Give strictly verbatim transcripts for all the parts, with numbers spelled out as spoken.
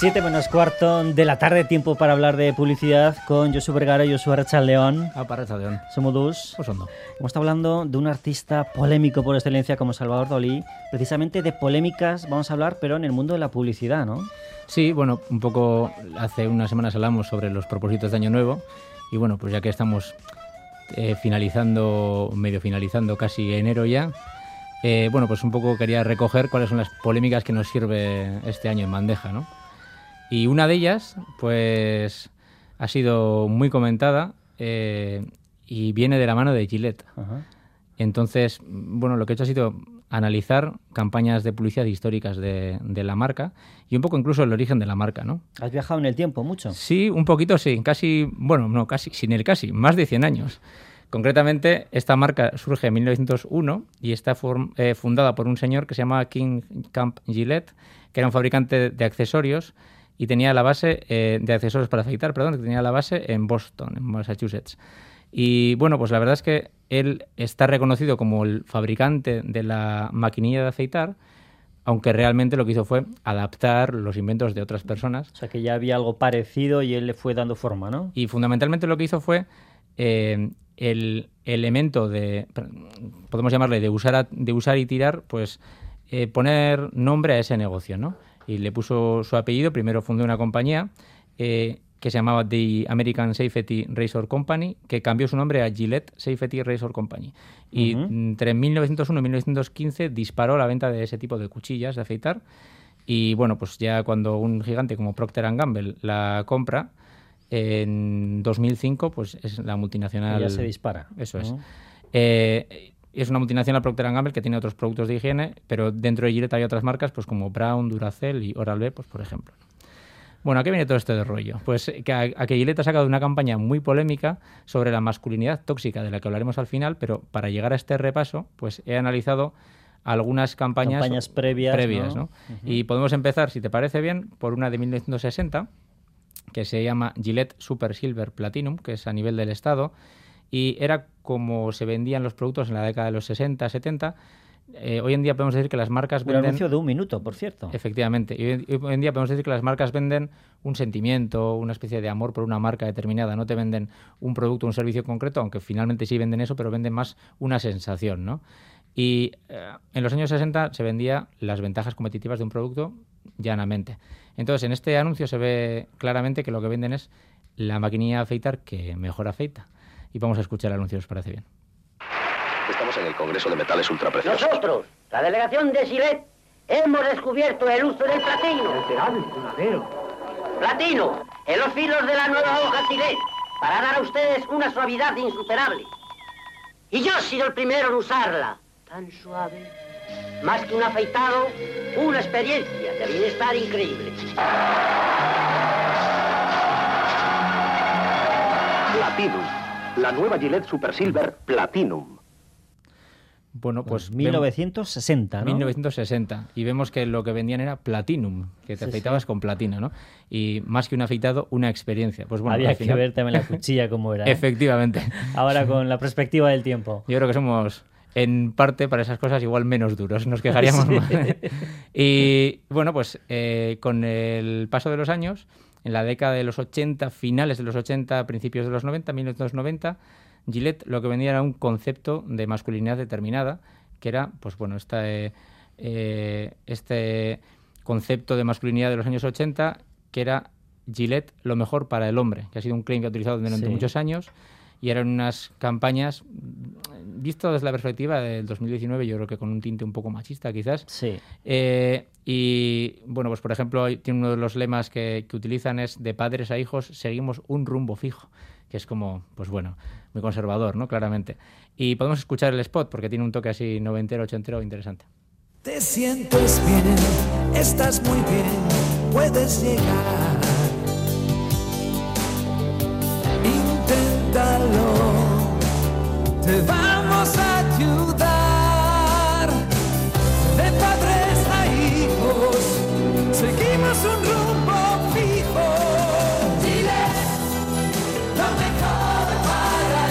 Siete menos cuarto de la tarde, tiempo para hablar de publicidad con Josu Vergara y Josu Arratsaldeon. Apa, Arratsaldeon. Somos dos. Pues hondo. Hemos estado hablando de un artista polémico por excelencia como Salvador Dalí. Precisamente de polémicas vamos a hablar, pero en el mundo de la publicidad, ¿no? Sí, bueno, un poco hace unas semanas hablamos sobre los propósitos de Año Nuevo y bueno, pues ya que estamos eh, finalizando, medio finalizando casi enero ya, eh, bueno, pues un poco quería recoger cuáles son las polémicas que nos sirve este año en bandeja, ¿no? Y una de ellas, pues, ha sido muy comentada eh, y viene de la mano de Gillette. Ajá. Entonces, bueno, lo que he hecho ha sido analizar campañas de publicidad históricas de, de la marca y un poco incluso el origen de la marca, ¿no? ¿Has viajado en el tiempo mucho? Sí, un poquito sí, casi, bueno, no, casi, sin el casi, más de cien años. Concretamente, esta marca surge en mil novecientos uno y está form, eh, fundada por un señor que se llamaba King Camp Gillette, que era un fabricante de accesorios y tenía la base eh, de accesorios para afeitar, perdón, que tenía la base en Boston, en Massachusetts. Y bueno, pues la verdad es que él está reconocido como el fabricante de la maquinilla de afeitar, aunque realmente lo que hizo fue adaptar los inventos de otras personas. O sea, que ya había algo parecido y él le fue dando forma, ¿no? Y fundamentalmente lo que hizo fue eh, el elemento de, podemos llamarle, de usar, a, de usar y tirar, pues eh, poner nombre a ese negocio, ¿no? Y le puso su apellido. Primero fundó una compañía eh, que se llamaba The American Safety Razor Company, que cambió su nombre a Gillette Safety Razor Company. Y uh-huh. entre mil novecientos uno y mil novecientos quince disparó la venta de ese tipo de cuchillas de afeitar. Y bueno, pues ya cuando un gigante como Procter and Gamble la compra, en dos mil cinco, pues es la multinacional... Y ya se dispara. Eso uh-huh. es. Eh... Es una multinacional Procter and Gamble que tiene otros productos de higiene, pero dentro de Gillette hay otras marcas pues como Braun, Duracell y Oral-B, pues por ejemplo. Bueno, ¿a qué viene todo este de rollo? Pues que a, a que Gillette ha sacado una campaña muy polémica sobre la masculinidad tóxica, de la que hablaremos al final, pero para llegar a este repaso, pues he analizado algunas campañas, campañas previas, previas ¿no? ¿no? Uh-huh. Y podemos empezar, si te parece bien, por una de mil novecientos sesenta, que se llama Gillette Super Silver Platinum, que es a nivel del Estado, y era como se vendían los productos en la década de los sesenta, setenta. Eh, hoy en día podemos decir que las marcas venden... Un anuncio de un minuto, por cierto. Efectivamente. Y hoy, hoy en día podemos decir que las marcas venden un sentimiento, una especie de amor por una marca determinada. No te venden un producto, un servicio concreto, aunque finalmente sí venden eso, pero venden más una sensación, ¿no? Y eh, en los años sesenta se vendía las ventajas competitivas de un producto llanamente. Entonces, en este anuncio se ve claramente que lo que venden es la maquinilla de afeitar que mejor afeita. Y vamos a escuchar el anuncio, ¿os parece bien? Estamos en el Congreso de Metales Ultrapreciosos. Nosotros, la delegación de Gillette, hemos descubierto el uso del platino. Alterable, duradero. Platino, en los filos de la nueva hoja Gillette, para dar a ustedes una suavidad insuperable. Y yo he sido el primero en usarla. Tan suave. Más que un afeitado, una experiencia de bienestar increíble. Platinum, la nueva Gillette Super Silver Platinum. Bueno, pues mil novecientos sesenta, ¿no? mil novecientos sesenta. Y vemos que lo que vendían era Platinum, que te sí, afeitabas sí. con platino, ¿no? Y más que un afeitado, una experiencia. Pues bueno, había al final... que ver también la cuchilla cómo era. ¿eh? Efectivamente. Ahora con la perspectiva del tiempo. Yo creo que somos, en parte, para esas cosas igual menos duros. Nos quejaríamos sí. más. Y bueno, pues eh, con el paso de los años, en la década de los ochenta, finales de los ochenta, principios de los noventa, mil novecientos noventa, Gillette lo que vendía era un concepto de masculinidad determinada, que era, pues bueno, esta, eh, eh, este concepto de masculinidad de los años ochenta, que era Gillette lo mejor para el hombre, que ha sido un claim que ha utilizado durante sí. muchos años, y eran unas campañas, visto desde la perspectiva del dos mil diecinueve, yo creo que con un tinte un poco machista quizás. Sí. Eh, y bueno, pues por ejemplo, tiene uno de los lemas que, que utilizan es: de padres a hijos seguimos un rumbo fijo, que es como, pues bueno, muy conservador, ¿no? Claramente. Y podemos escuchar el spot porque tiene un toque así noventero, ochentero, interesante. Te sientes bien, estás muy bien, puedes llegar. Inténtalo, te vamos a ayudar. De padres a hijos, seguimos un rumbo fijo. Gillette, lo mejor para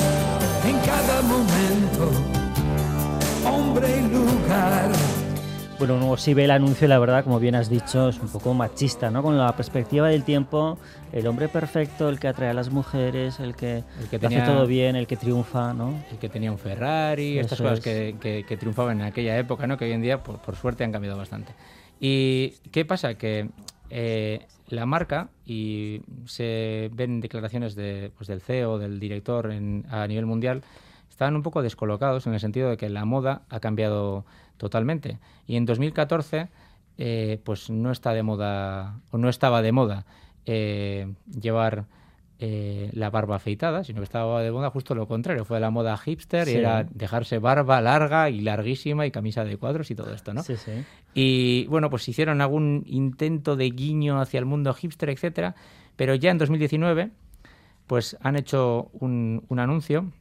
el hombre. En cada momento, hombre y lugar. Bueno, uno sí ve el anuncio y la verdad, como bien has dicho, es un poco machista, ¿no? Con la perspectiva del tiempo, el hombre perfecto, el que atrae a las mujeres, el que, El que lo tenía- hace todo bien, el que triunfa, ¿no? El que tenía un Ferrari, estas Eso cosas es. que, que- que triunfaban en aquella época, ¿no? Que hoy en día, por, por suerte, han cambiado bastante. ¿Y qué pasa? Que eh, la marca, y se ven declaraciones de, pues, del C E O, del director en- a nivel mundial, estaban un poco descolocados en el sentido de que la moda ha cambiado totalmente. Y en dos mil catorce, eh, pues no está de moda, o no estaba de moda, eh, llevar eh, la barba afeitada, sino que estaba de moda justo lo contrario. Fue la moda hipster Sí. y era dejarse barba larga y larguísima y camisa de cuadros y todo esto, ¿no? Sí, sí. Y bueno, pues hicieron algún intento de guiño hacia el mundo hipster, etcétera, pero ya en dos mil diecinueve pues han hecho un, un anuncio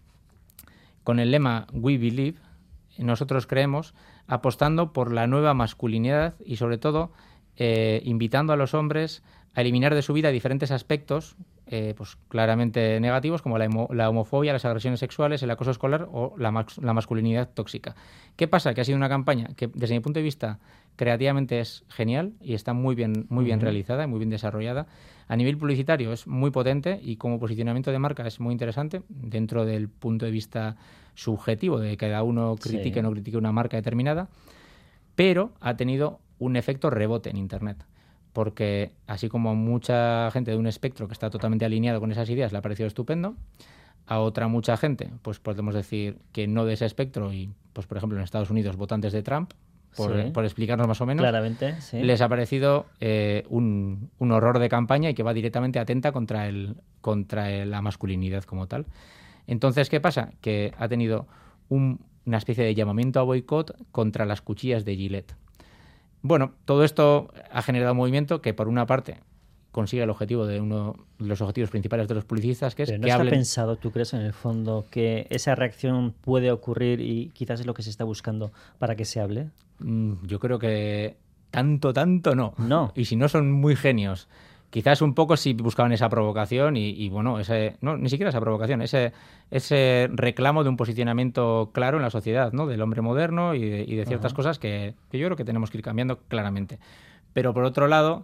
con el lema We Believe, nosotros creemos, apostando por la nueva masculinidad y sobre todo eh, invitando a los hombres a eliminar de su vida diferentes aspectos eh, pues claramente negativos como la, homo- la homofobia, las agresiones sexuales, el acoso escolar o la, max- la masculinidad tóxica. ¿Qué pasa? Que ha sido una campaña que desde mi punto de vista creativamente es genial y está muy bien, muy bien Ujú. realizada y muy bien desarrollada. A nivel publicitario es muy potente y como posicionamiento de marca es muy interesante dentro del punto de vista subjetivo de que cada uno critique Sí. o no critique una marca determinada, pero ha tenido un efecto rebote en Internet. Porque así como a mucha gente de un espectro que está totalmente alineado con esas ideas le ha parecido estupendo, a otra mucha gente, pues podemos decir que no de ese espectro y, pues por ejemplo en Estados Unidos, votantes de Trump, por, Sí. por explicarnos más o menos, Claramente, sí. les ha parecido eh, un, un horror de campaña y que va directamente atenta contra, el, contra el- la masculinidad como tal. Entonces, ¿qué pasa? Que ha tenido un- una especie de llamamiento a boicot contra las cuchillas de Gillette. Bueno, todo esto ha generado un movimiento que, por una parte, consigue el objetivo de uno de los objetivos principales de los publicistas, que es Pero no que está hablen... pensado, ¿tú crees en el fondo que esa reacción puede ocurrir y quizás es lo que se está buscando para que se hable? Mm, Yo creo que tanto, tanto no. No. Y si no son muy genios. Quizás un poco si buscaban esa provocación y, y, bueno, ese, no, ni siquiera esa provocación, ese, ese reclamo de un posicionamiento claro en la sociedad, ¿no? Del hombre moderno y de, y de ciertas Ajá. cosas que, que yo creo que tenemos que ir cambiando claramente. Pero por otro lado,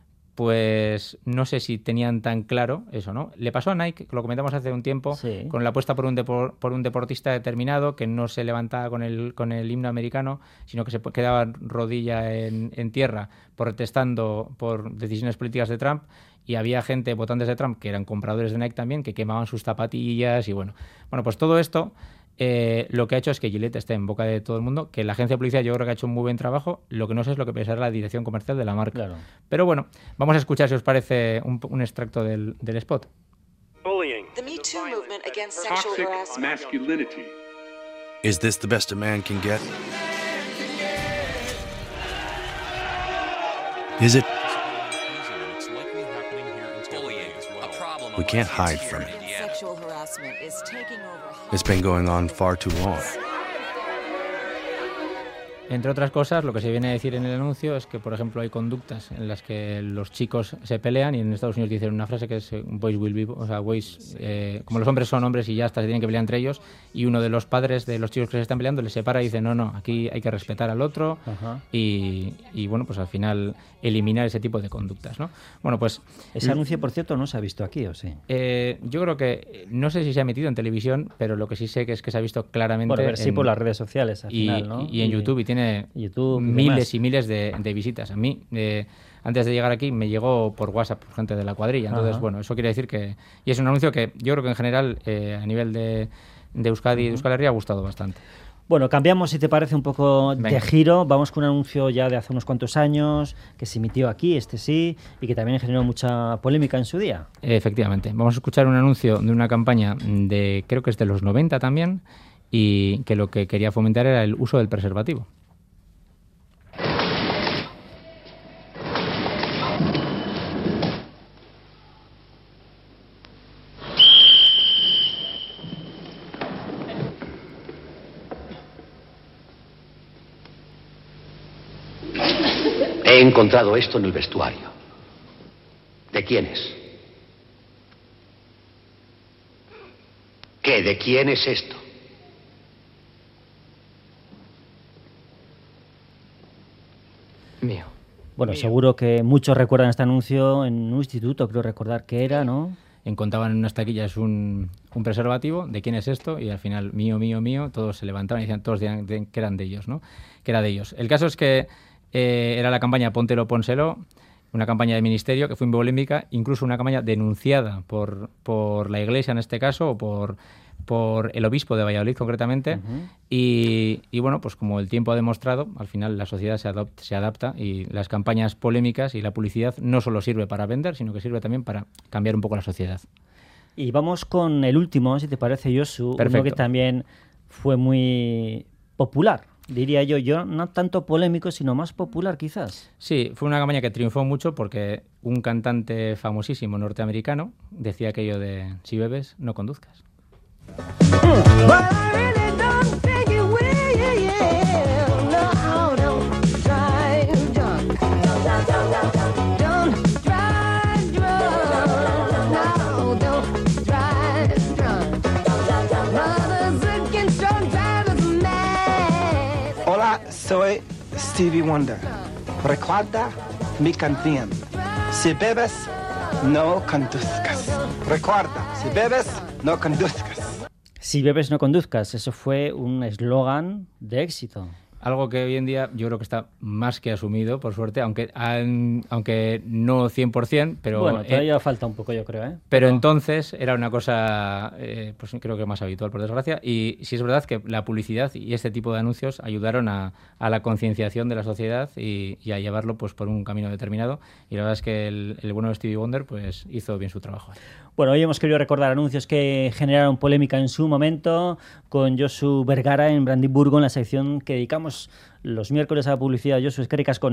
pues no sé si tenían tan claro eso, ¿no? Le pasó a Nike, que lo comentamos hace un tiempo, Sí. con la apuesta por un, depor- por un deportista determinado que no se levantaba con el, con el himno americano, sino que se po- quedaba rodilla en, en tierra protestando por decisiones políticas de Trump, y había gente, votantes de Trump, que eran compradores de Nike también, que quemaban sus zapatillas y bueno. Bueno, pues todo esto eh, lo que ha hecho es que Gillette esté en boca de todo el mundo, que la agencia de publicidad yo creo que ha hecho un muy buen trabajo, lo que no sé es lo que pensará la dirección comercial de la marca. Claro. Pero bueno, vamos a escuchar si os parece un, un extracto del, del spot. Bullying. The Me Too movement against sexual Toxic harassment. masculinity. Is this the best a man can get? Is it? We can't hide from it. Sexual harassment is taking over. It's been going on far too long. Entre otras cosas, lo que se viene a decir en el anuncio es que, por ejemplo, hay conductas en las que los chicos se pelean y en Estados Unidos dicen una frase que es eh, boys will be, o sea, boys, eh, como los hombres son hombres y ya hasta se tienen que pelear entre ellos, y uno de los padres de los chicos que se están peleando les separa y dice, no, no, aquí hay que respetar al otro. Ajá. y, y, bueno, pues al final eliminar ese tipo de conductas, ¿no? Bueno, pues... Ese anuncio, por cierto, no se ha visto aquí, ¿o sí? Eh, yo creo que, no sé si se ha emitido en televisión, pero lo que sí sé que es que se ha visto claramente... Bueno, a ver, sí en- por las redes sociales, al y, final, ¿no? y en YouTube, y tiene YouTube y miles demás. y miles de, de visitas. A mí, eh, antes de llegar aquí, me llegó por WhatsApp por gente de la cuadrilla. Entonces, Ajá. bueno, eso quiere decir que... Y es un anuncio que yo creo que en general, eh, a nivel de, de Euskadi y de Euskal Herria, ha gustado bastante. Bueno, cambiamos, si te parece, un poco de Venga. giro. Vamos con un anuncio ya de hace unos cuantos años, que se emitió aquí, este sí, y que también generó mucha polémica en su día. Efectivamente. Vamos a escuchar un anuncio de una campaña de, creo que es de los noventa también, y que lo que quería fomentar era el uso del preservativo. He encontrado esto en el vestuario. ¿De quién es? ¿Qué? ¿De quién es esto? Mío. Bueno, seguro que muchos recuerdan este anuncio en un instituto, creo recordar que era, ¿no? Encontraban en unas taquillas un, un preservativo, ¿de quién es esto? Y al final, mío, mío, mío, todos se levantaban y decían, todos decían que eran de ellos, ¿no? Que era de ellos. El caso es que eh, era la campaña Póntelo, Pónselo, una campaña de ministerio que fue muy polémica, incluso una campaña denunciada por, por la Iglesia en este caso, o por, por el obispo de Valladolid concretamente, uh-huh. y, y bueno, pues como el tiempo ha demostrado, al final la sociedad se, adop- se adapta y las campañas polémicas y la publicidad no solo sirve para vender, sino que sirve también para cambiar un poco la sociedad. Y vamos con el último, si te parece, Josu, Perfecto. Uno que también fue muy popular. Diría yo, yo no tanto polémico, sino más popular quizás. Sí, fue una campaña que triunfó mucho porque un cantante famosísimo norteamericano decía aquello de si bebes, no conduzcas. Hola, soy Stevie Wonder. Recuerda mi canción. Si bebes, no conduzcas. Recuerda, si bebes, no conduzcas. Si bebes, no conduzcas. Eso fue un eslogan de éxito. Algo que hoy en día yo creo que está más que asumido, por suerte, aunque aunque no cien por ciento, pero... Bueno, todavía eh, falta un poco, yo creo, ¿eh? Pero, pero entonces era una cosa, eh, pues creo que más habitual, por desgracia, y sí es verdad que la publicidad y este tipo de anuncios ayudaron a, a la concienciación de la sociedad y, y a llevarlo pues por un camino determinado, y la verdad es que el, el bueno de Stevie Wonder pues hizo bien su trabajo. Bueno, hoy hemos querido recordar anuncios que generaron polémica en su momento con Josu Vergara en Brandenburgo, en la sección que dedicamos los miércoles a la publicidad. Josu, eskerrik asko.